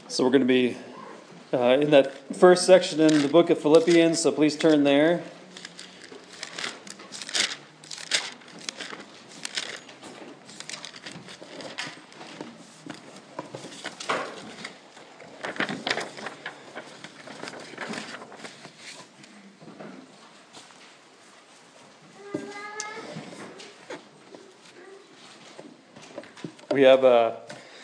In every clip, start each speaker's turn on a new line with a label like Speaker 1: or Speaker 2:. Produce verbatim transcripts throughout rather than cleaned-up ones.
Speaker 1: So we're going to be uh, in that first section in the book of Philippians, so please turn there. We have a,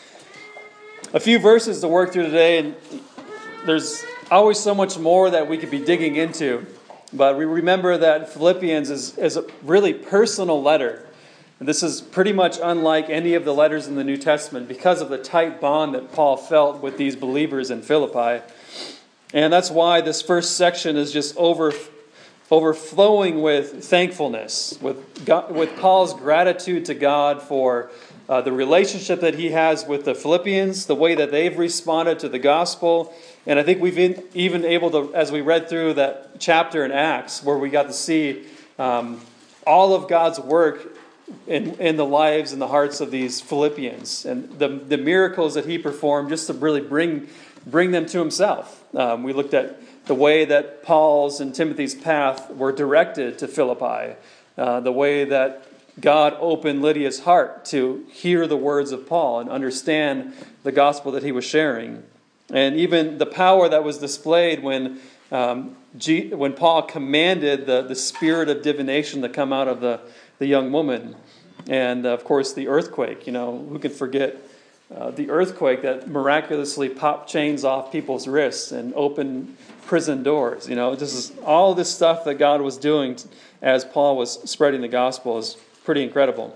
Speaker 1: a few verses to work through today, and there's always so much more that we could be digging into. But we remember that Philippians is, is a really personal letter. And this is pretty much unlike any of the letters in the New Testament because of the tight bond that Paul felt with these believers in Philippi. And that's why this first section is just over, overflowing with thankfulness, with God, with Paul's gratitude to God for Uh, the relationship that he has with the Philippians, the way that they've responded to the gospel. And I think we've been even able to, as we read through that chapter in Acts, where we got to see um, all of God's work in, in the lives and the hearts of these Philippians, and the, the miracles that he performed just to really bring, bring them to himself. Um, we looked at the way that Paul's and Timothy's path were directed to Philippi, uh, the way that God opened Lydia's heart to hear the words of Paul and understand the gospel that he was sharing. And even the power that was displayed when um, G- when Paul commanded the, the spirit of divination to come out of the, the young woman. And, of course, the earthquake. You know, who can forget uh, the earthquake that miraculously popped chains off people's wrists and opened prison doors. You know, this is all this stuff that God was doing as Paul was spreading the gospel is pretty incredible.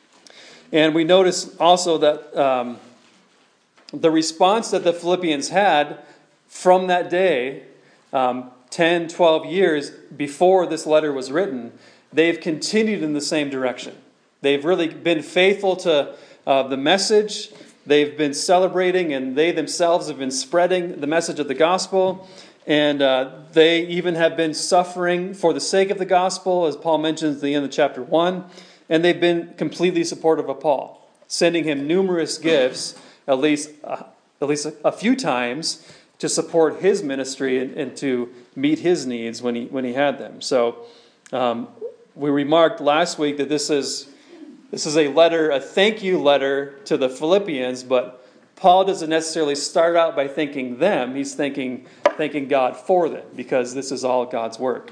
Speaker 1: And we notice also that um, the response that the Philippians had from that day, um, ten, twelve years before this letter was written, they've continued in the same direction. They've really been faithful to uh, the message. They've been celebrating, and they themselves have been spreading the message of the gospel. And uh, they even have been suffering for the sake of the gospel, as Paul mentions at the end of chapter one. And they've been completely supportive of Paul, sending him numerous gifts, at least uh, at least a, a few times, to support his ministry and, and to meet his needs when he when he had them. So um, we remarked last week that this is this is a letter, a thank you letter to the Philippians, but Paul doesn't necessarily start out by thanking them. He's thanking thanking God for them, because this is all God's work.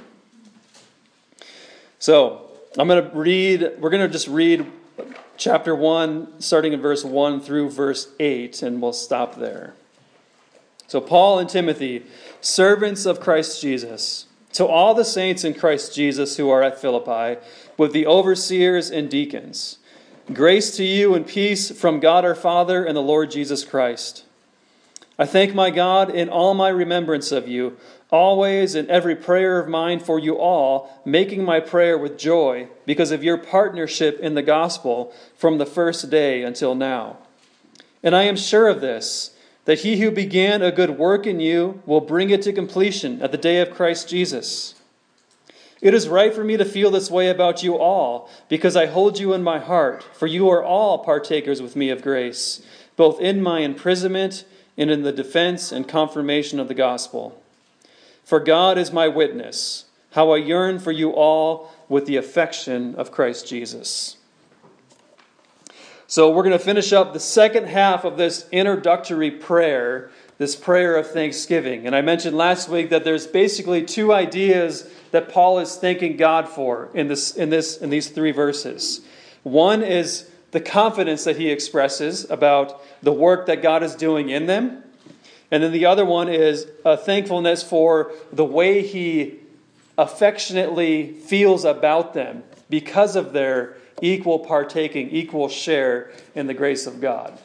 Speaker 1: So I'm going to read, we're going to just read chapter one, starting in verse one through verse eight, and we'll stop there. So Paul and Timothy, servants of Christ Jesus, to all the saints in Christ Jesus who are at Philippi, with the overseers and deacons, grace to you and peace from God our Father and the Lord Jesus Christ. I thank my God in all my remembrance of you, always in every prayer of mine for you all, making my prayer with joy because of your partnership in the gospel from the first day until now. And I am sure of this, that he who began a good work in you will bring it to completion at the day of Christ Jesus. It is right for me to feel this way about you all, because I hold you in my heart, for you are all partakers with me of grace, both in my imprisonment and in the defense and confirmation of the gospel. For God is my witness, how I yearn for you all with the affection of Christ Jesus. So we're going to finish up the second half of this introductory prayer, this prayer of thanksgiving. And I mentioned last week that there's basically two ideas that Paul is thanking God for in this, in this, in these three verses. One is the confidence that he expresses about the work that God is doing in them. And then the other one is a thankfulness for the way he affectionately feels about them because of their equal partaking, equal share in the grace of God.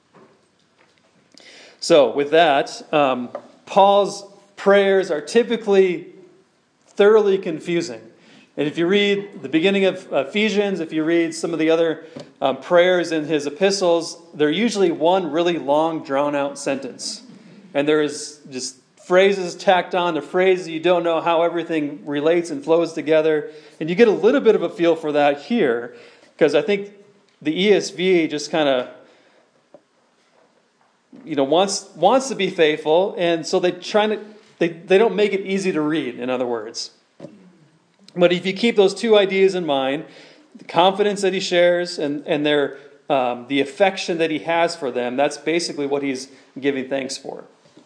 Speaker 1: So with that, um, Paul's prayers are typically thoroughly confusing. And if you read the beginning of Ephesians, if you read some of the other um, prayers in his epistles, they're usually one really long, drawn-out sentence. And there is just phrases tacked on to phrases. You don't know how everything relates and flows together. And you get a little bit of a feel for that here, because I think the E S V just kind of you know, wants wants to be faithful, and so they trying to they, they don't make it easy to read, in other words. But if you keep those two ideas in mind, the confidence that he shares and, and their um, the affection that he has for them, that's basically what he's giving thanks for.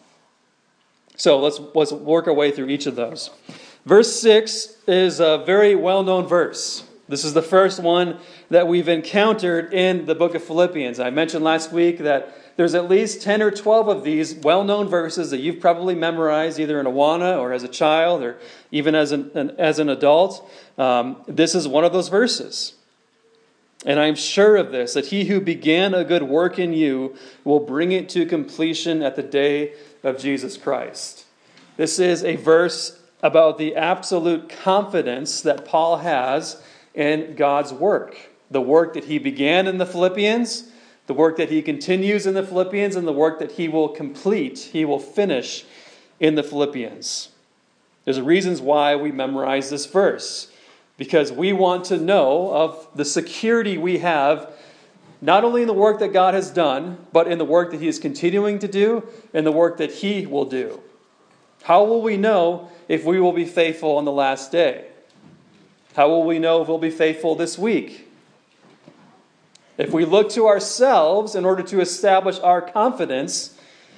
Speaker 1: So let's, let's work our way through each of those. Verse six is a very well-known verse. This is the first one that we've encountered in the book of Philippians. I mentioned last week that there's at least ten or twelve of these well-known verses that you've probably memorized either in Awana or as a child or even as an, an as an adult. Um, this is one of those verses. And I'm sure of this, that he who began a good work in you will bring it to completion at the day of Jesus Christ. This is a verse about the absolute confidence that Paul has in God's work. The work that he began in the Philippians, the work that he continues in the Philippians, and the work that he will complete, he will finish in the Philippians. There's reasons why we memorize this verse. Because we want to know of the security we have, not only in the work that God has done, but in the work that he is continuing to do, and the work that he will do. How will we know if we will be faithful on the last day? How will we know if we'll be faithful this week? If we look to ourselves in order to establish our confidence,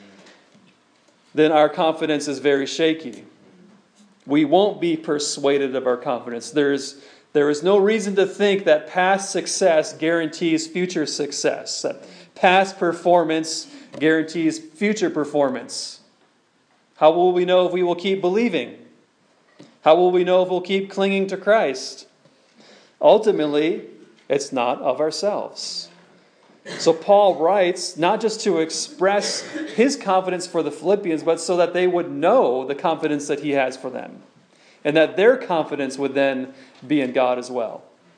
Speaker 1: then our confidence is very shaky. We won't be persuaded of our confidence. There is, there is no reason to think that past success guarantees future success. That past performance guarantees future performance. How will we know if we will keep believing? How will we know if we'll keep clinging to Christ? Ultimately, it's not of ourselves. So Paul writes not just to express his confidence for the Philippians, but so that they would know the confidence that he has for them. And that their confidence would then be in God as well.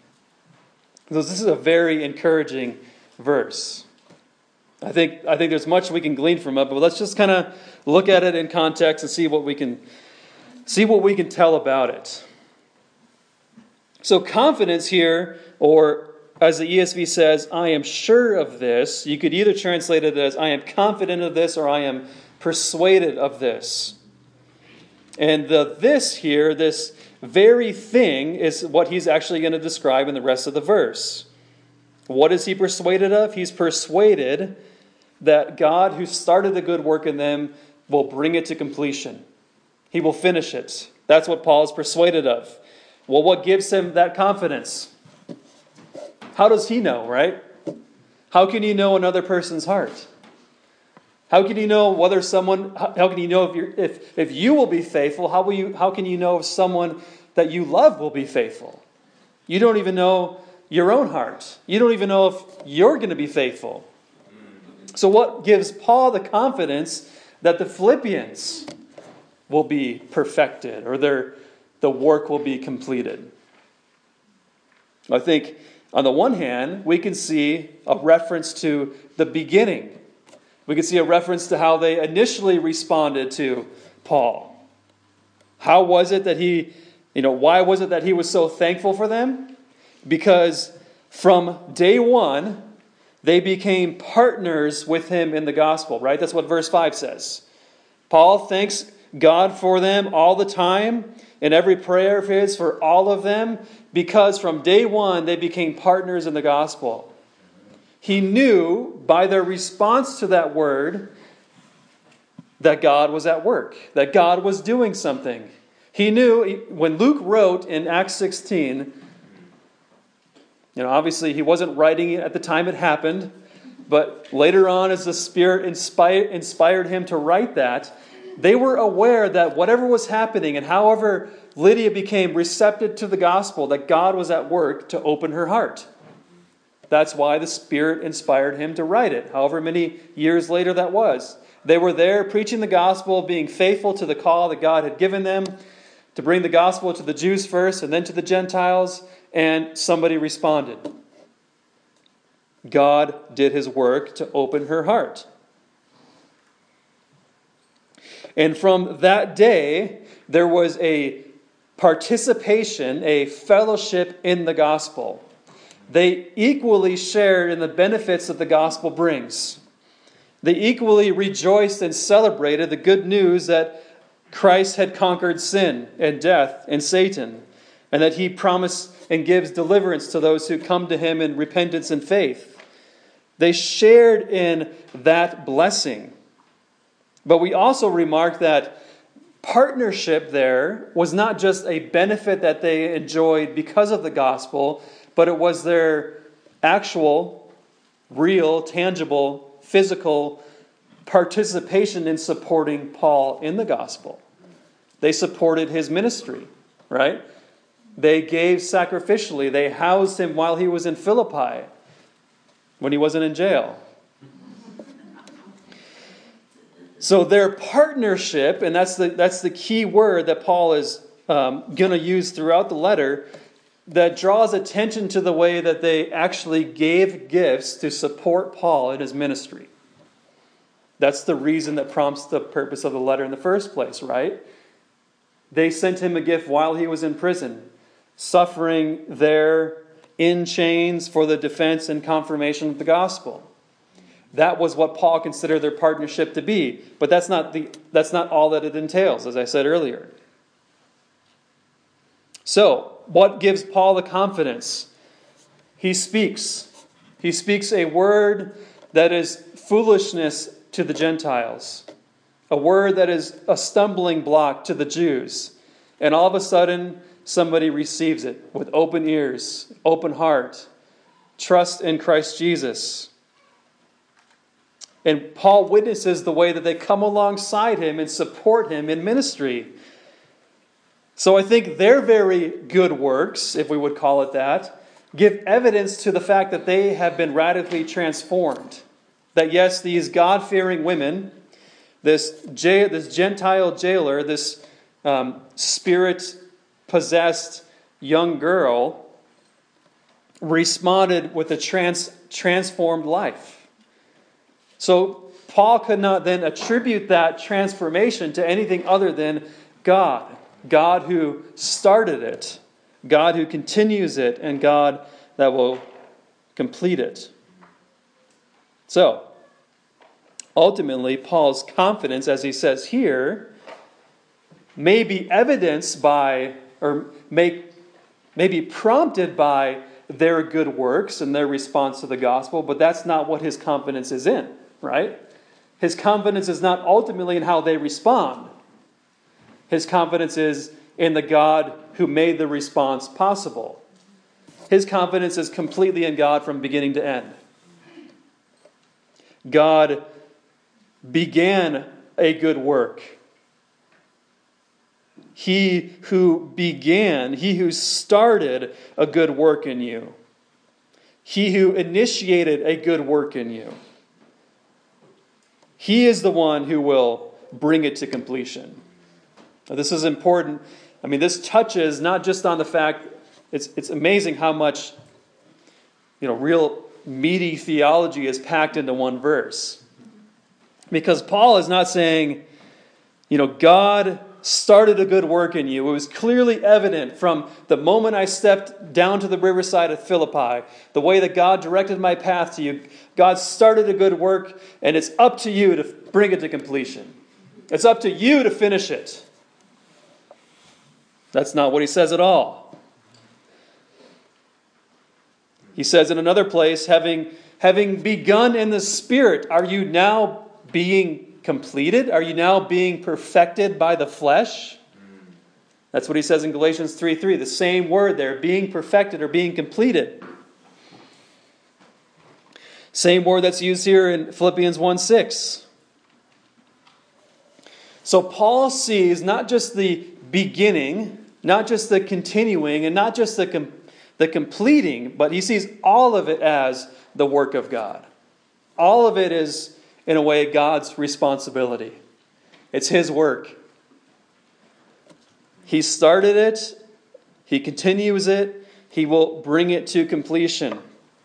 Speaker 1: So this is a very encouraging verse. I think, I think there's much we can glean from it, but let's just kind of look at it in context and see what we can see what we can tell about it. So confidence here, or as the E S V says, I am sure of this. You could either translate it as I am confident of this or I am persuaded of this. And the this here, this very thing, is what he's actually going to describe in the rest of the verse. What is he persuaded of? He's persuaded that God, who started the good work in them, will bring it to completion. He will finish it. That's what Paul is persuaded of. Well, what gives him that confidence? How does he know, right? How can he know another person's heart? How can you know whether someone? How can you know if you if if you will be faithful? How will you? How can you know if someone that you love will be faithful? You don't even know your own heart. You don't even know if you're going to be faithful. So, what gives Paul the confidence that the Philippians will be perfected, or their the work will be completed? I think, on the one hand, we can see a reference to the beginning. We can see a reference to how they initially responded to Paul. How was it that he, you know, why was it that he was so thankful for them? Because from day one, they became partners with him in the gospel, right? That's what verse five says. Paul thanks God for them all the time, in every prayer of his for all of them, because from day one they became partners in the gospel. He knew by their response to that word that God was at work, that God was doing something. He knew when Luke wrote in Acts sixteen, you know, obviously he wasn't writing it at the time it happened, but later on as the Spirit inspired, inspired him to write that, they were aware that whatever was happening and however Lydia became receptive to the gospel, that God was at work to open her heart. That's why the Spirit inspired him to write it, however many years later that was. They were there preaching the gospel, being faithful to the call that God had given them to bring the gospel to the Jews first and then to the Gentiles, and somebody responded. God did his work to open her heart. And from that day, there was a participation, a fellowship in the gospel. They equally shared in the benefits that the gospel brings. They equally rejoiced and celebrated the good news that Christ had conquered sin and death and Satan, and that he promised and gives deliverance to those who come to him in repentance and faith. They shared in that blessing. But we also remark that partnership there was not just a benefit that they enjoyed because of the gospel, but it was their actual, real, tangible, physical participation in supporting Paul in the gospel. They supported his ministry, right? They gave sacrificially. They housed him while he was in Philippi, when he wasn't in jail. So their partnership, and that's the that's the key word that Paul is um, going to use throughout the letter, that draws attention to the way that they actually gave gifts to support Paul in his ministry. That's the reason that prompts the purpose of the letter in the first place, right? They sent him a gift while he was in prison, suffering there in chains for the defense and confirmation of the gospel. That was what Paul considered their partnership to be. But that's not the that's not all that it entails, as I said earlier. So, what gives Paul the confidence? He speaks. He speaks a word that is foolishness to the Gentiles. A word that is a stumbling block to the Jews. And all of a sudden, somebody receives it with open ears, open heart, trust in Christ Jesus. And Paul witnesses the way that they come alongside him and support him in ministry. So I think their very good works, if we would call it that, give evidence to the fact that they have been radically transformed. That yes, these God-fearing women, this, jail, this Gentile jailer, this um, spirit-possessed young girl, responded with a trans, transformed life. So Paul could not then attribute that transformation to anything other than God. God who started it, God who continues it, and God that will complete it. So, ultimately, Paul's confidence, as he says here, may be evidenced by, or may, may be prompted by their good works and their response to the gospel, but that's not what his confidence is in, right? His confidence is not ultimately in how they respond. His confidence is in the God who made the response possible. His confidence is completely in God from beginning to end. God began a good work. He who began, he who started a good work in you. He who initiated a good work in you. He is the one who will bring it to completion. Now, this is important. I mean, this touches not just on the fact, it's it's amazing how much, you know, real meaty theology is packed into one verse. Because Paul is not saying, you know, God started a good work in you. It was clearly evident from the moment I stepped down to the riverside of Philippi, the way that God directed my path to you. God started a good work, and it's up to you to bring it to completion. It's up to you to finish it. That's not what he says at all. He says in another place, having, having begun in the Spirit, are you now being completed? Are you now being perfected by the flesh? That's what he says in Galatians three three. The same word there, being perfected or being completed. Same word that's used here in Philippians one six. So Paul sees not just the beginning, not just the continuing, and not just the, com- the completing, but he sees all of it as the work of God. All of it is, in a way, God's responsibility. It's his work. He started it. He continues it. He will bring it to completion.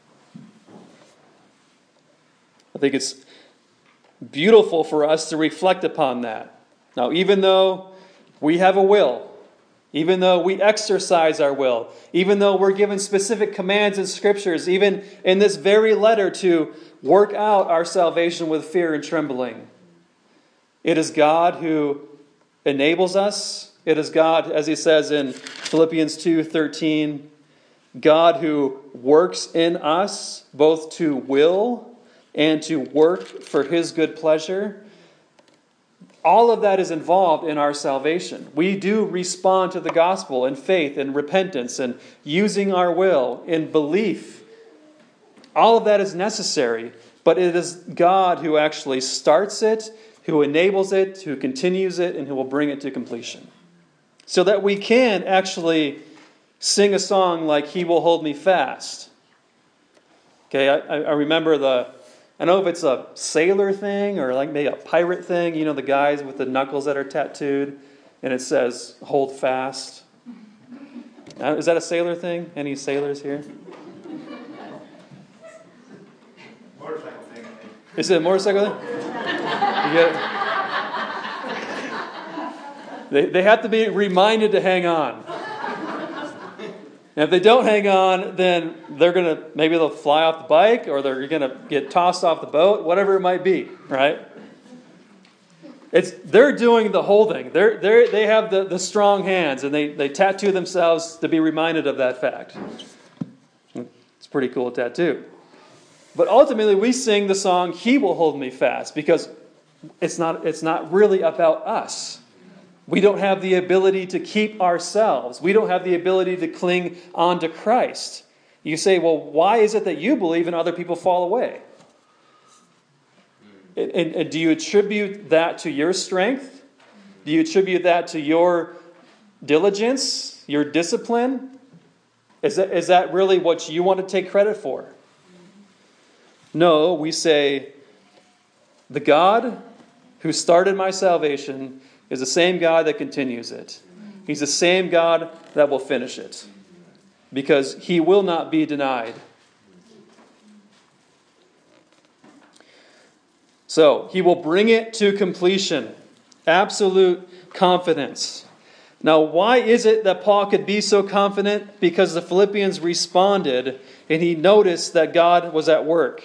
Speaker 1: I think it's beautiful for us to reflect upon that. Now, even though we have a will, even though we exercise our will, even though we're given specific commands in Scriptures, even in this very letter to work out our salvation with fear and trembling. It is God who enables us. It is God, as he says in Philippians two thirteen, God who works in us both to will and to work for his good pleasure. All of that is involved in our salvation. We do respond to the gospel in faith and repentance and using our will in belief. All of that is necessary, but it is God who actually starts it, who enables it, who continues it, and who will bring it to completion. So that we can actually sing a song like He Will Hold Me Fast. Okay, I, I remember the, I don't know if it's a sailor thing or like maybe a pirate thing, you know, the guys with the knuckles that are tattooed, and it says, hold fast. Uh, is that a sailor thing? Any sailors here?
Speaker 2: Motorcycle thing, I think.
Speaker 1: Is it a motorcycle thing? You get it? They, they have to be reminded to hang on. And if they don't hang on, then they're going to, maybe they'll fly off the bike or they're going to get tossed off the boat, whatever it might be, right? It's, they're doing the holding. They're, they're, they have the, the strong hands, and they, they tattoo themselves to be reminded of that fact. It's a pretty cool tattoo. But ultimately, we sing the song, He Will Hold Me Fast, because it's not, it's not really about us. We don't have the ability to keep ourselves. We don't have the ability to cling on to Christ. You say, well, why is it that you believe and other people fall away? And, and, and do you attribute that to your strength? Do you attribute that to your diligence, your discipline? Is that, is that really what you want to take credit for? No, we say, the God who started my salvation is the same God that continues it. He's the same God that will finish it. Because He will not be denied. So, He will bring it to completion. Absolute confidence. Now, why is it that Paul could be so confident? Because the Philippians responded and he noticed that God was at work.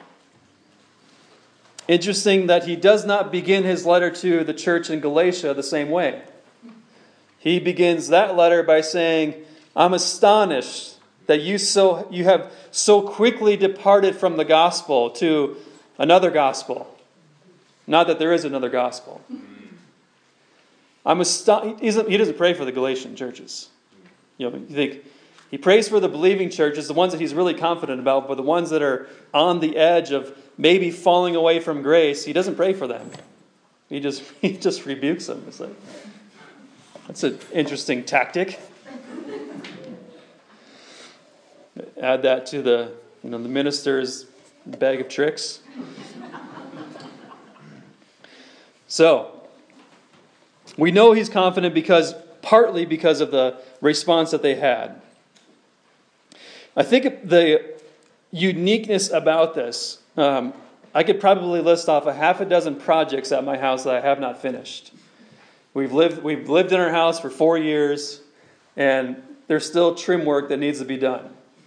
Speaker 1: Interesting that he does not begin his letter to the church in Galatia the same way. He begins that letter by saying, I'm astonished that you so you have so quickly departed from the gospel to another gospel. Not that there is another gospel. I'm astonished. He doesn't pray for the Galatian churches. You know, you think he prays for the believing churches, the ones that he's really confident about, but the ones that are on the edge of maybe falling away from grace, he doesn't pray for them. He just he just rebukes them. It's like, that's an interesting tactic. Add that to the you know the minister's bag of tricks. So we know he's confident because partly because of the response that they had. I think the uniqueness about this, um, I could probably list off a half a dozen projects at my house that I have not finished. We've lived we've lived in our house for four years, and there's still trim work that needs to be done.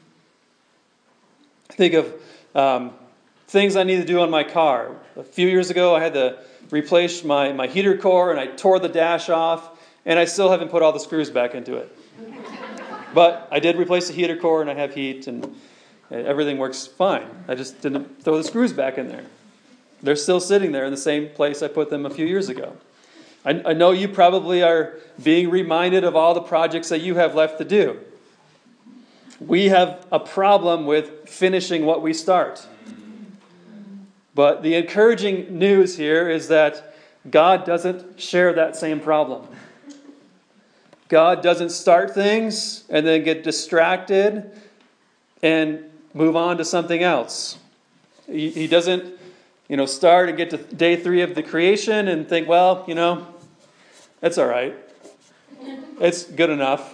Speaker 1: Think of um, things I need to do on my car. A few years ago, I had to replace my, my heater core, and I tore the dash off, and I still haven't put all the screws back into it. But I did replace the heater core, and I have heat, and everything works fine. I just didn't throw the screws back in there. They're still sitting there in the same place I put them a few years ago. I, I know you probably are being reminded of all the projects that you have left to do. We have a problem with finishing what we start. But the encouraging news here is that God doesn't share that same problem. God doesn't start things and then get distracted and move on to something else. He, he doesn't, you know, start and get to day three of the creation and think, well, you know, that's all right. It's good enough.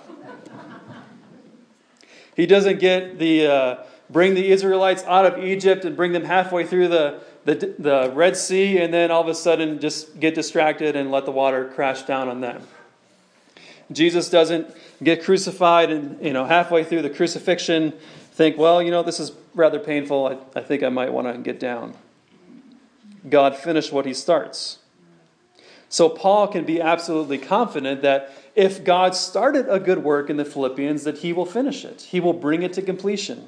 Speaker 1: He doesn't get the uh, bring the Israelites out of Egypt and bring them halfway through the, the the Red Sea and then all of a sudden just get distracted and let the water crash down on them. Jesus doesn't get crucified and, you know, halfway through the crucifixion think, well, you know, this is rather painful. I, I think I might want to get down. God finished what he starts. So Paul can be absolutely confident that if God started a good work in the Philippians, that he will finish it. He will bring it to completion.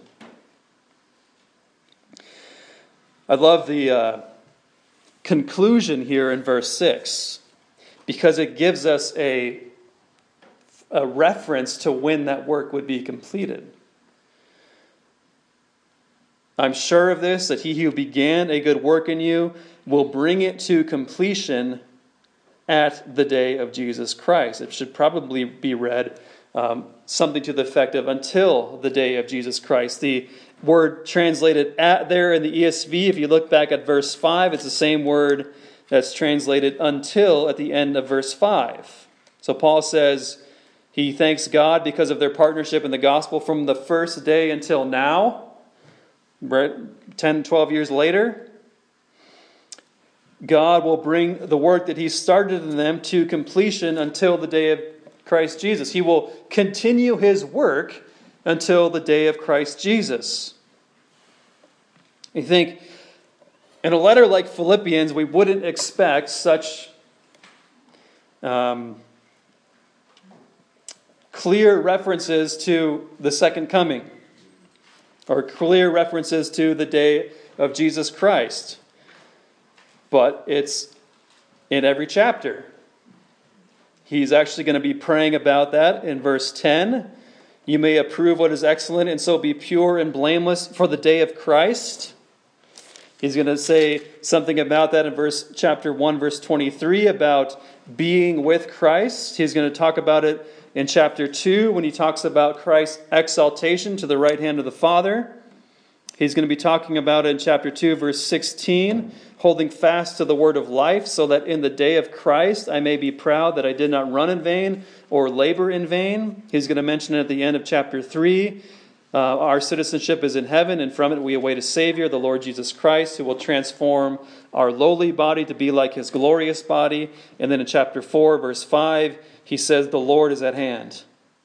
Speaker 1: I love the uh, conclusion here in verse six, because it gives us a, a reference to when that work would be completed. I'm sure of this, that he who began a good work in you will bring it to completion at the day of Jesus Christ. It should probably be read um, something to the effect of until the day of Jesus Christ. The word translated at there in the E S V, if you look back at verse five, it's the same word that's translated until at the end of verse five. So Paul says he thanks God because of their partnership in the gospel from the first day until now, right, ten, twelve years later. God will bring the work that he started in them to completion until the day of Christ Jesus. He will continue his work until the day of Christ Jesus. You think, in a letter like Philippians, we wouldn't expect such um, clear references to the second coming, or clear references to the day of Jesus Christ. But it's in every chapter. He's actually going to be praying about that in verse ten. You may approve what is excellent and so be pure and blameless for the day of Christ. He's going to say something about that in verse chapter one, verse twenty-three, about being with Christ. He's going to talk about it in chapter two when he talks about Christ's exaltation to the right hand of the Father. He's going to be talking about it in chapter two, verse sixteen, holding fast to the word of life, so that in the day of Christ I may be proud that I did not run in vain or labor in vain. He's going to mention it at the end of chapter three. Uh, our citizenship is in heaven, and from it we await a Savior, the Lord Jesus Christ, who will transform our lowly body to be like his glorious body. And then in chapter four, verse five, he says, the Lord is at hand.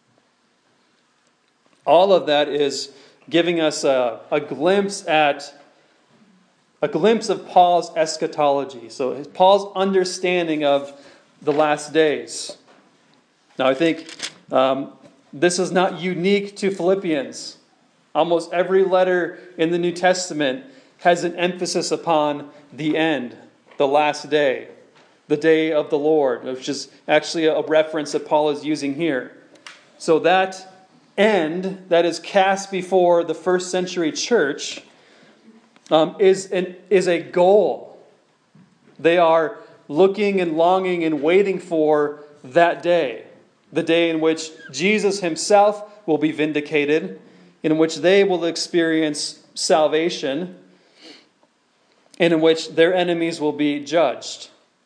Speaker 1: All of that is giving us a, a glimpse at a glimpse of Paul's eschatology. So Paul's understanding of the last days. Now I think um, this is not unique to Philippians. Almost every letter in the New Testament has an emphasis upon the end, the last day, the day of the Lord, which is actually a reference that Paul is using here. So that end that is cast before the first century church um, is, an, is a goal. They are looking and longing and waiting for that day, the day in which Jesus himself will be vindicated, in which they will experience salvation, and in which their enemies will be judged.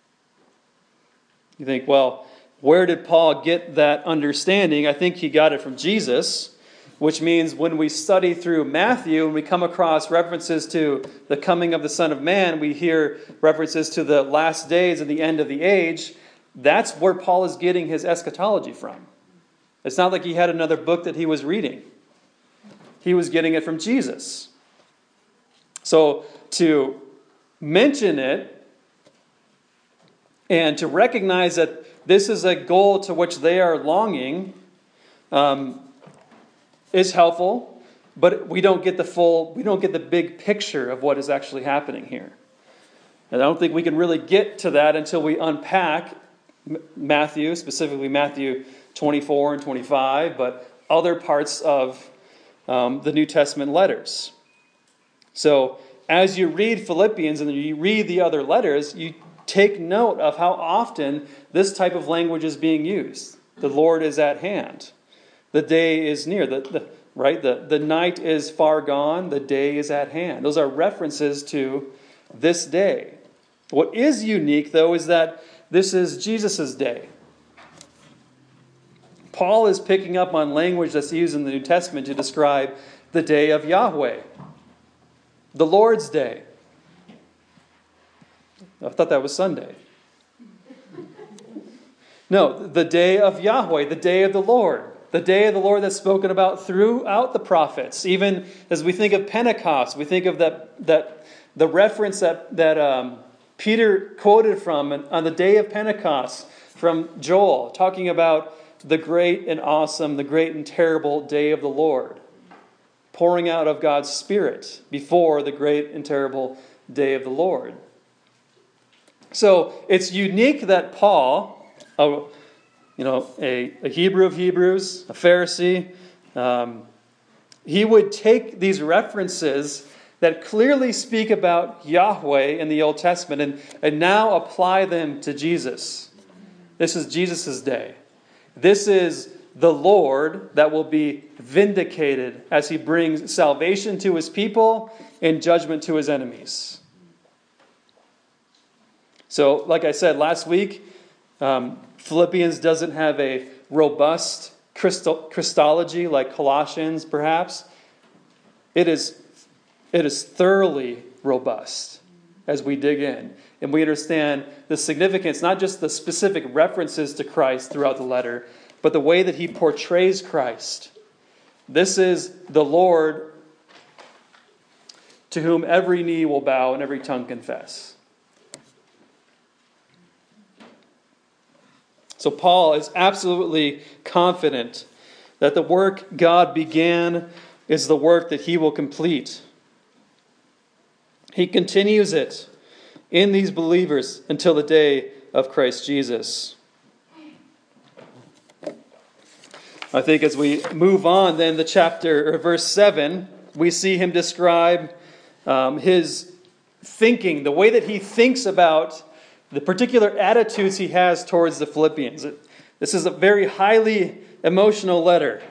Speaker 1: You think, well, where did Paul get that understanding? I think he got it from Jesus, which means when we study through Matthew and we come across references to the coming of the Son of Man, we hear references to the last days and the end of the age. That's where Paul is getting his eschatology from. It's not like he had another book that he was reading. He was getting it from Jesus. So to mention it and to recognize that this is a goal to which they are longing um, is helpful, but we don't get the full, we don't get the big picture of what is actually happening here. And I don't think we can really get to that until we unpack Matthew, specifically Matthew twenty-four and twenty-five, but other parts of um, the New Testament letters. So as you read Philippians and you read the other letters, you take note of how often this type of language is being used. The Lord is at hand. The day is near. The, the, right? The, the night is far gone. The day is at hand. Those are references to this day. What is unique, though, is that this is Jesus' day. Paul is picking up on language that's used in the New Testament to describe the day of Yahweh, the Lord's day. I thought that was Sunday. No, the day of Yahweh, the day of the Lord. the day of the Lord that's spoken about throughout the prophets. Even as we think of Pentecost, we think of that that the reference that that um, Peter quoted from on the day of Pentecost from Joel, talking about the great and awesome, the great and terrible day of the Lord, pouring out of God's Spirit before the great and terrible day of the Lord. So it's unique that Paul, a, you know, a, a Hebrew of Hebrews, a Pharisee, um, he would take these references that clearly speak about Yahweh in the Old Testament and, and now apply them to Jesus. This is Jesus' day. This is the Lord that will be vindicated as he brings salvation to his people and judgment to his enemies. So, like I said last week, um, Philippians doesn't have a robust Christo- Christology like Colossians, perhaps. It is, it is thoroughly robust as we dig in. And we understand the significance, not just the specific references to Christ throughout the letter, but the way that he portrays Christ. This is the Lord to whom every knee will bow and every tongue confess. So Paul is absolutely confident that the work God began is the work that he will complete. He continues it in these believers until the day of Christ Jesus. I think as we move on then to chapter or verse seven, we see him describe um, his thinking, the way that he thinks about the particular attitudes he has towards the Philippians. This is a very highly emotional letter.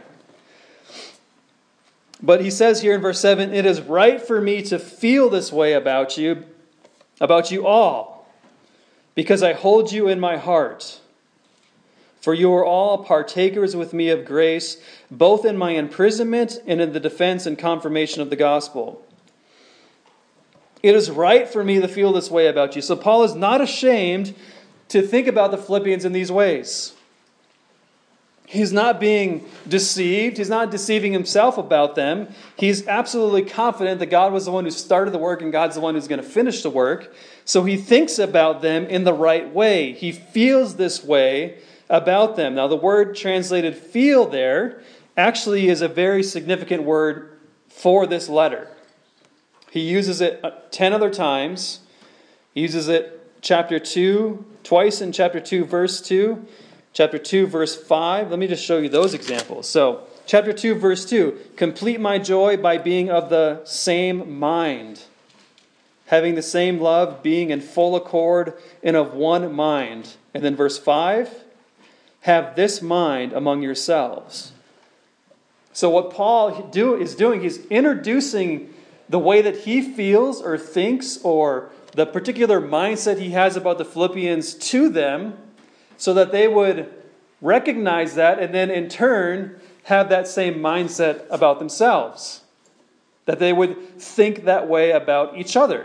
Speaker 1: But he says here in verse seven, "It is right for me to feel this way about you, about you all, because I hold you in my heart. For you are all partakers with me of grace, both in my imprisonment and in the defense and confirmation of the gospel. It is right for me to feel this way about you." So Paul is not ashamed to think about the Philippians in these ways. He's not being deceived. He's not deceiving himself about them. He's absolutely confident that God was the one who started the work and God's the one who's going to finish the work. So he thinks about them in the right way. He feels this way about them. Now the word translated feel there actually is a very significant word for this letter. He uses it ten other times. He uses it chapter two, twice in chapter two, verse two, chapter two, verse five. Let me just show you those examples. So, chapter two, verse two, "Complete my joy by being of the same mind, having the same love, being in full accord and of one mind." And then verse five, "Have this mind among yourselves." So what Paul do, is doing, he's introducing the way that he feels or thinks or the particular mindset he has about the Philippians to them so that they would recognize that and then in turn have that same mindset about themselves. That they would think that way about each other.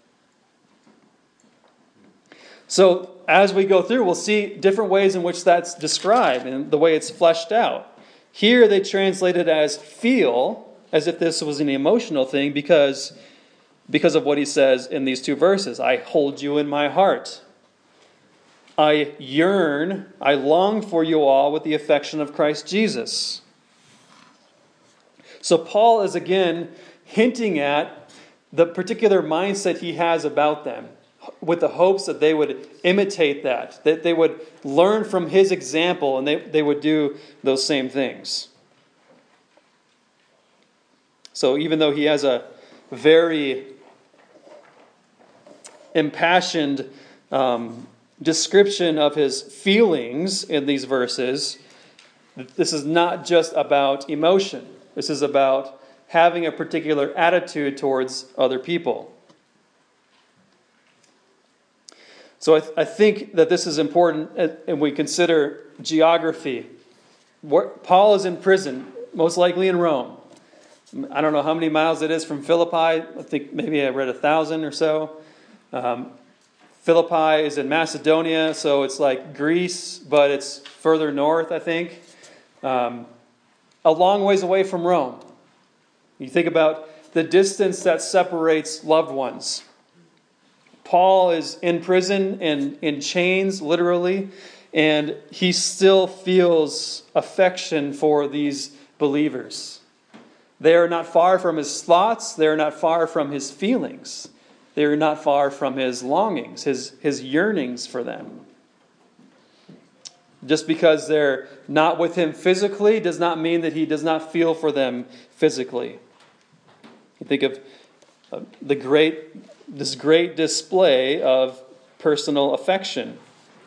Speaker 1: So as we go through, we'll see different ways in which that's described and the way it's fleshed out. Here they translate it as feel, as if this was an emotional thing because, because of what he says in these two verses. I hold you in my heart. I yearn, I long for you all with the affection of Christ Jesus. So Paul is again hinting at the particular mindset he has about them, with the hopes that they would imitate that, that they would learn from his example and they, they would do those same things. So even though he has a very impassioned um, description of his feelings in these verses, this is not just about emotion. This is about having a particular attitude towards other people. So I, th- I think that this is important, and we consider geography. Paul is in prison, most likely in Rome. I don't know how many miles it is from Philippi. I think maybe I read a thousand or so. Um, Philippi is in Macedonia, so it's like Greece, but it's further north, I think. Um, a long ways away from Rome. You think about the distance that separates loved ones. Paul is in prison and in chains, literally, and he still feels affection for these believers. They are not far from his thoughts. They are not far from his feelings. They are not far from his longings, his, his yearnings for them. Just because they're not with him physically does not mean that he does not feel for them physically. You think of uh, the great, this great display of personal affection.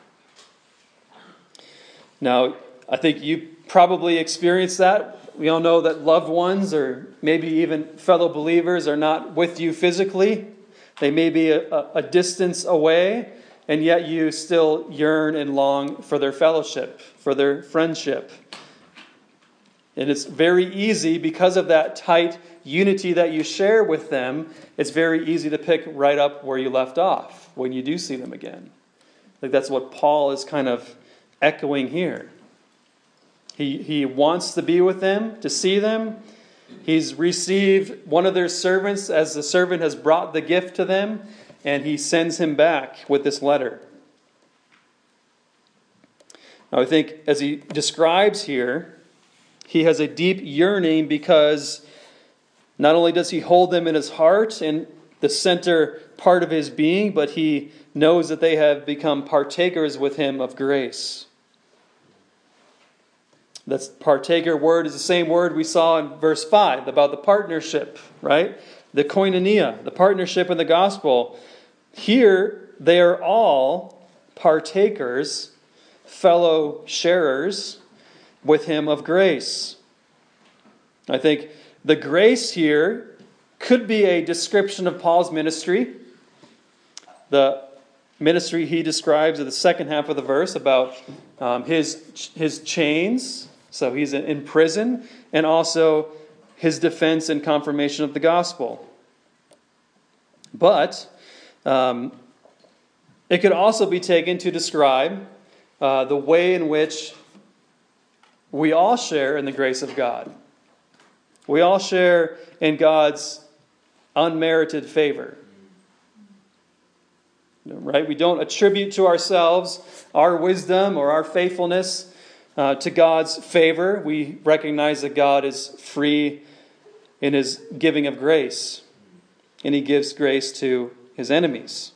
Speaker 1: Now, I think you probably experienced that. We all know that loved ones or maybe even fellow believers are not with you physically. They may be a, a distance away, and yet you still yearn and long for their fellowship, for their friendship. And it's very easy, because of that tight unity that you share with them, it's very easy to pick right up where you left off when you do see them again. Like that's what Paul is kind of echoing here. He, he wants to be with them, to see them. He's received one of their servants as the servant has brought the gift to them, and he sends him back with this letter. Now I think as he describes here, he has a deep yearning because not only does he hold them in his heart and the center part of his being, but he knows that they have become partakers with him of grace. That partaker word is the same word we saw in verse five about the partnership, right? The koinonia, the partnership in the gospel. Here, they are all partakers, fellow sharers with him of grace. I think the grace here could be a description of Paul's ministry. The ministry he describes in the second half of the verse about um, his, his chains. So he's in prison, and also his defense and confirmation of the gospel. But um, it could also be taken to describe uh, the way in which we all share in the grace of God. We all share in God's unmerited favor. Right? We don't attribute to ourselves our wisdom or our faithfulness Uh, to God's favor. We recognize that God is free in his giving of grace, and he gives grace to his enemies.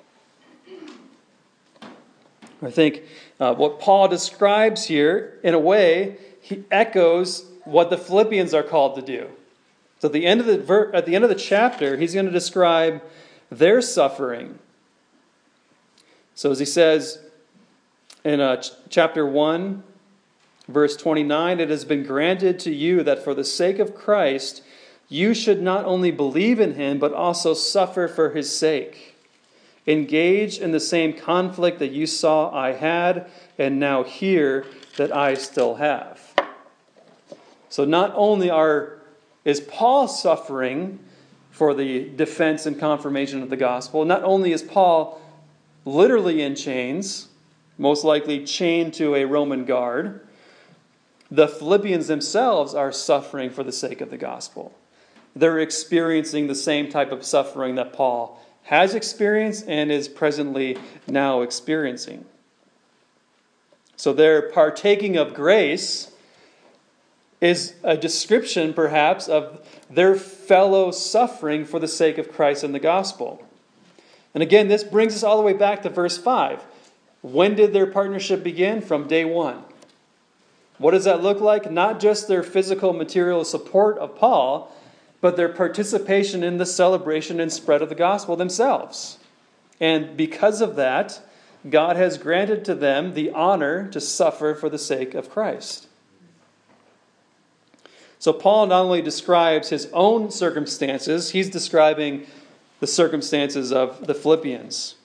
Speaker 1: I think uh, what Paul describes here, in a way, he echoes what the Philippians are called to do. So at the end of the ver- at the end of the chapter, he's going to describe their suffering. So as he says in uh, ch- chapter one, verse twenty-nine, it has been granted to you that for the sake of Christ, you should not only believe in him, but also suffer for his sake. Engage in the same conflict that you saw I had, and now hear that I still have. So not only are is Paul suffering for the defense and confirmation of the gospel, not only is Paul literally in chains, most likely chained to a Roman guard, the Philippians themselves are suffering for the sake of the gospel. They're experiencing the same type of suffering that Paul has experienced and is presently now experiencing. So their partaking of grace is a description, perhaps, of their fellow suffering for the sake of Christ and the gospel. And again, this brings us all the way back to verse five. When did their partnership begin? From day one. What does that look like? Not just their physical, material support of Paul, but their participation in the celebration and spread of the gospel themselves. And because of that, God has granted to them the honor to suffer for the sake of Christ. So Paul not only describes his own circumstances, he's describing the circumstances of the Philippians.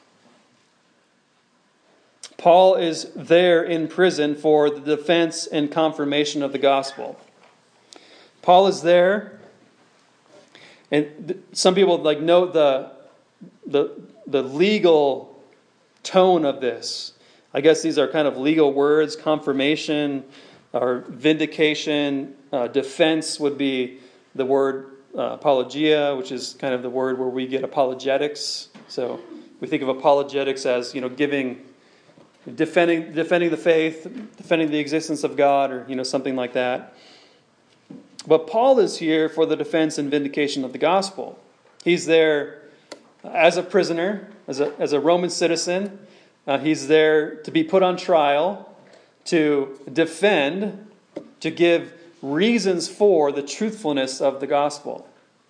Speaker 1: Paul is there in prison for the defense and confirmation of the gospel. Paul is there, and some people like note the the the legal tone of this. I guess these are kind of legal words: confirmation, or vindication. Uh, defense would be the word uh, apologia, which is kind of the word where we get apologetics. So we think of apologetics as, you know, giving, defending, defending the faith, defending the existence of God, or, you know, something like that. But Paul is here for the defense and vindication of the gospel. He's there as a prisoner, as a as a Roman citizen. Uh, he's there to be put on trial, to defend, to give reasons for the truthfulness of the gospel.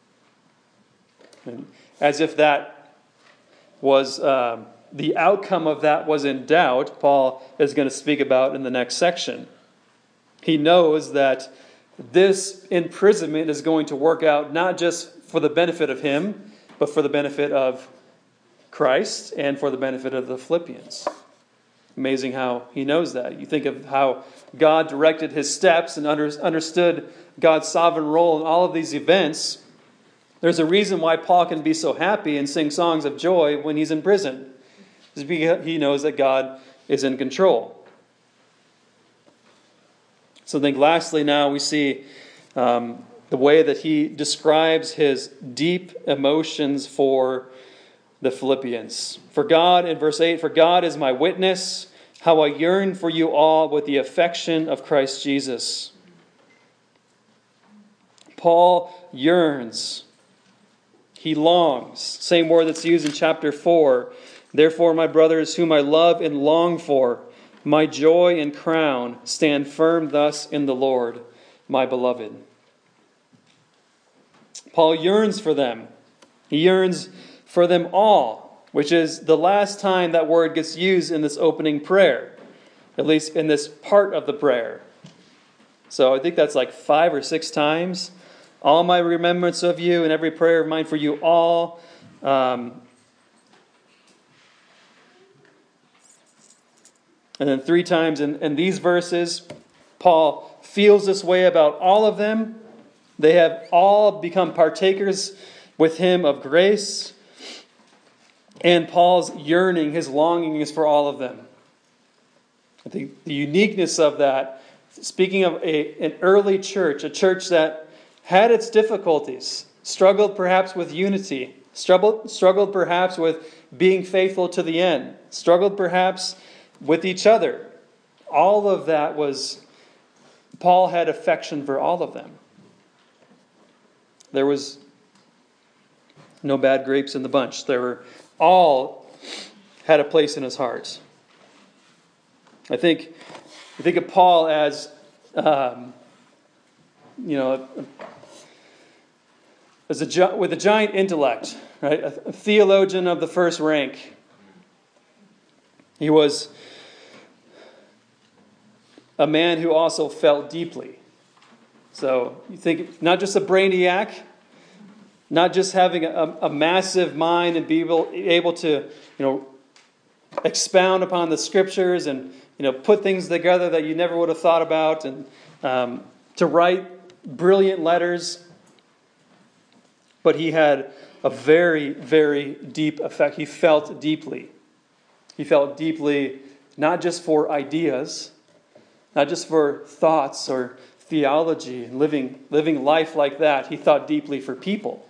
Speaker 1: And as if that was um, the outcome of that was in doubt, Paul is going to speak about in the next section. He knows that this imprisonment is going to work out not just for the benefit of him, but for the benefit of Christ and for the benefit of the Philippians. Amazing how he knows that. You think of how God directed his steps and under, understood God's sovereign role in all of these events. There's a reason why Paul can be so happy and sing songs of joy when he's in prison. It's because he knows that God is in control. So I think lastly now we see um, the way that he describes his deep emotions for the Philippians. For God, in verse eight, for God is my witness, how I yearn for you all with the affection of Christ Jesus. Paul yearns. He longs. Same word that's used in chapter four. Therefore, my brothers, whom I love and long for, my joy and crown, stand firm thus in the Lord, my beloved. Paul yearns for them. He yearns for them all, which is the last time that word gets used in this opening prayer, at least in this part of the prayer. So I think that's like five or six times. All my remembrance of you and every prayer of mine for you all. Um, And then three times in, in these verses, Paul feels this way about all of them. They have all become partakers with him of grace. And Paul's yearning, his longing is for all of them. I think the uniqueness of that, speaking of a, an early church, a church that had its difficulties, struggled perhaps with unity, struggled, struggled perhaps with being faithful to the end, struggled perhaps with each other. All of that was, Paul had affection for all of them. There was no bad grapes in the bunch. They were all had a place in his heart. I think, I think of Paul as, um, you know, as a with a giant intellect, right? A, a theologian of the first rank. He was a man who also felt deeply. So you think not just a brainiac, not just having a, a massive mind and be able, able to, you know, expound upon the scriptures and, you know, put things together that you never would have thought about, and um, to write brilliant letters. But he had a very, very deep effect. He felt deeply. He felt deeply not just for ideas, not just for thoughts or theology and living, living life like that. He thought deeply for people.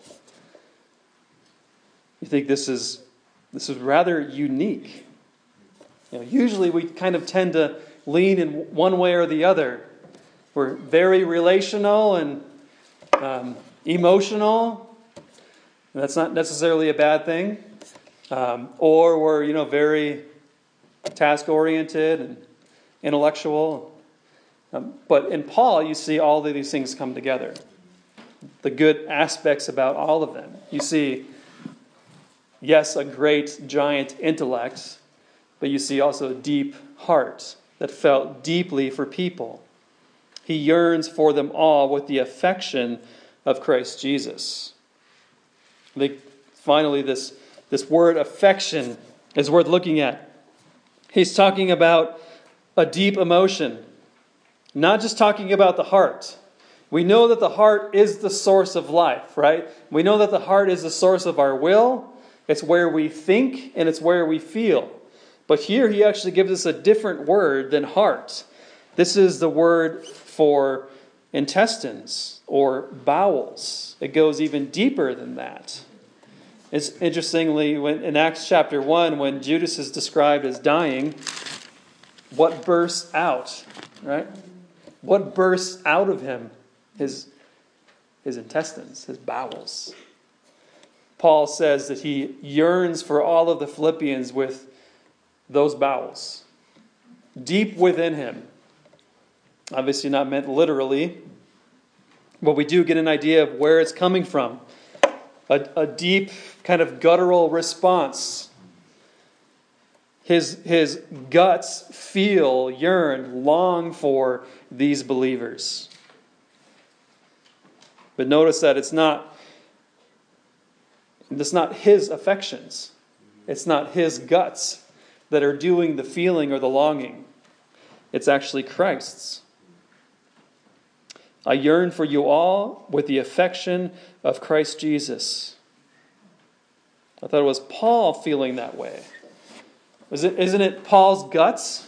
Speaker 1: You think this is this is rather unique. You know, usually we kind of tend to lean in one way or the other. We're very relational and um, emotional. That's not necessarily a bad thing. Um, or we're, you know, very task-oriented and intellectual. Um, but in Paul, you see all of these things come together. The good aspects about all of them. You see, yes, a great, giant intellect, but you see also a deep heart that felt deeply for people. He yearns for them all with the affection of Christ Jesus. I think finally this, this word affection is worth looking at. He's talking about a deep emotion, not just talking about the heart. We know that the heart is the source of life, right? We know that the heart is the source of our will. It's where we think and it's where we feel. But here he actually gives us a different word than heart. This is the word for intestines or bowels. It goes even deeper than that. It's interestingly, when in Acts chapter one, when Judas is described as dying, what bursts out, right? What bursts out of him? His, his intestines, his bowels. Paul says that he yearns for all of the Philippians with those bowels, deep within him. Obviously not meant literally, but we do get an idea of where it's coming from. A, a deep kind of guttural response. His, his guts feel, yearn, long for these believers. But notice that it's not, it's not his affections. It's not his guts that are doing the feeling or the longing. It's actually Christ's. I yearn for you all with the affection of Christ Jesus. I thought it was Paul feeling that way. Is it, isn't it Paul's guts?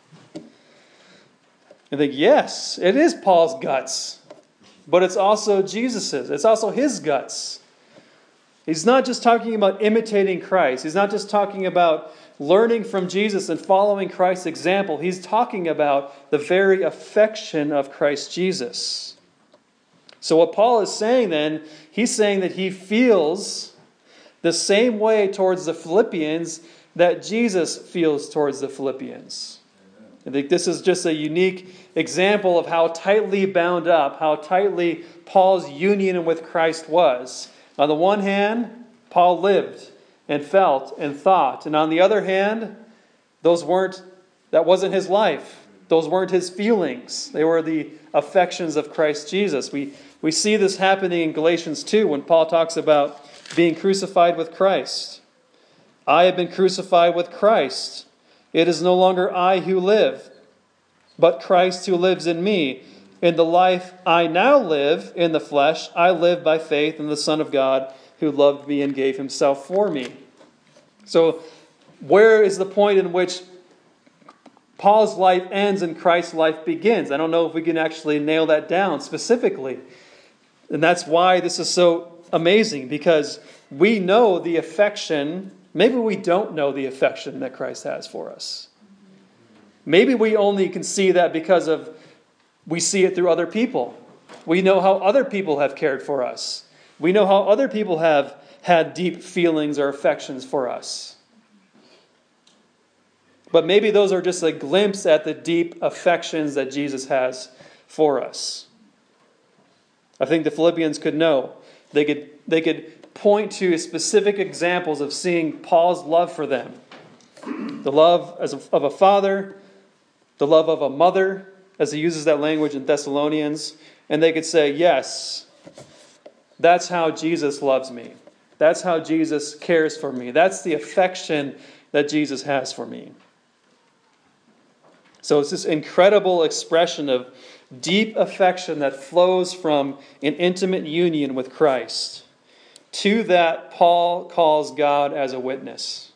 Speaker 1: I think, yes, it is Paul's guts. But it's also Jesus's. It's also his guts. He's not just talking about imitating Christ. He's not just talking about learning from Jesus and following Christ's example. He's talking about the very affection of Christ Jesus. So what Paul is saying then, he's saying that he feels the same way towards the Philippians that Jesus feels towards the Philippians. I think this is just a unique example of how tightly bound up, how tightly Paul's union with Christ was. On the one hand, Paul lived and felt and thought. And on the other hand, those weren't, that wasn't his life. Those weren't his feelings. They were the affections of Christ Jesus. We, we see this happening in Galatians two when Paul talks about being crucified with Christ. I have been crucified with Christ. It is no longer I who live, but Christ who lives in me. In the life I now live in the flesh, I live by faith in the Son of God who loved me and gave himself for me. So, where is the point in which Paul's life ends and Christ's life begins? I don't know if we can actually nail that down specifically. And that's why this is so amazing, because we know the affection. Maybe we don't know the affection that Christ has for us. Maybe we only can see that because of we see it through other people. We know how other people have cared for us. We know how other people have had deep feelings or affections for us. But maybe those are just a glimpse at the deep affections that Jesus has for us. I think the Philippians could know. They could, they could point to specific examples of seeing Paul's love for them. The love as a, of a father, the love of a mother, as he uses that language in Thessalonians. And they could say, yes, that's how Jesus loves me. That's how Jesus cares for me. That's the affection that Jesus has for me. So it's this incredible expression of deep affection that flows from an intimate union with Christ. To that, Paul calls God as a witness.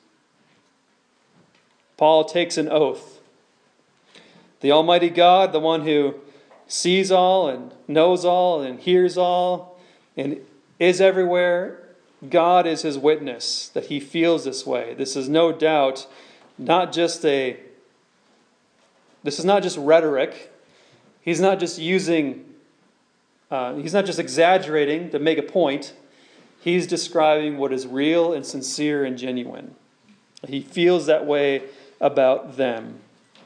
Speaker 1: Paul takes an oath. The Almighty God, the one who sees all and knows all and hears all and is everywhere, God is his witness that he feels this way. This is no doubt not just a, this is not just rhetoric. He's not just using, uh, he's not just exaggerating to make a point. He's describing what is real and sincere and genuine. He feels that way about them.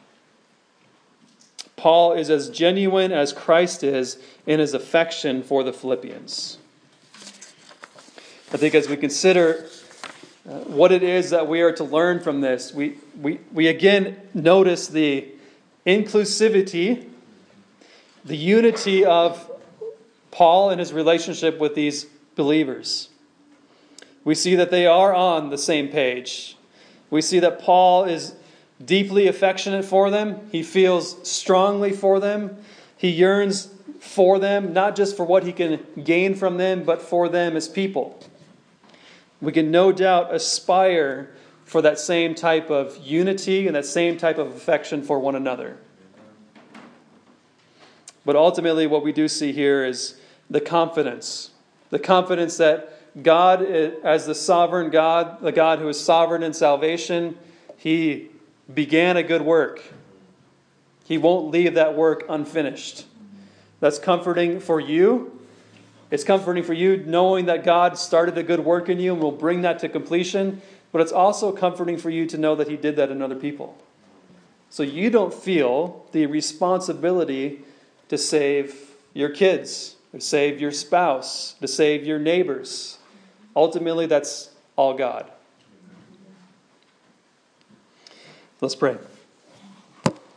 Speaker 1: Paul is as genuine as Christ is in his affection for the Philippians. I think as we consider uh, what it is that we are to learn from this, we, we, we again notice the inclusivity, the unity of Paul and his relationship with these believers. We see that they are on the same page. We see that Paul is deeply affectionate for them. He feels strongly for them. He yearns for them, not just for what he can gain from them, but for them as people. We can no doubt aspire for that same type of unity and that same type of affection for one another. But ultimately what we do see here is the confidence. The confidence that God, as the sovereign God, the God who is sovereign in salvation, He began a good work. He won't leave that work unfinished. That's comforting for you. It's comforting for you knowing that God started a good work in you and will bring that to completion. But it's also comforting for you to know that He did that in other people. So you don't feel the responsibility to save your kids, to save your spouse, to save your neighbors. Ultimately, that's all God. Let's pray.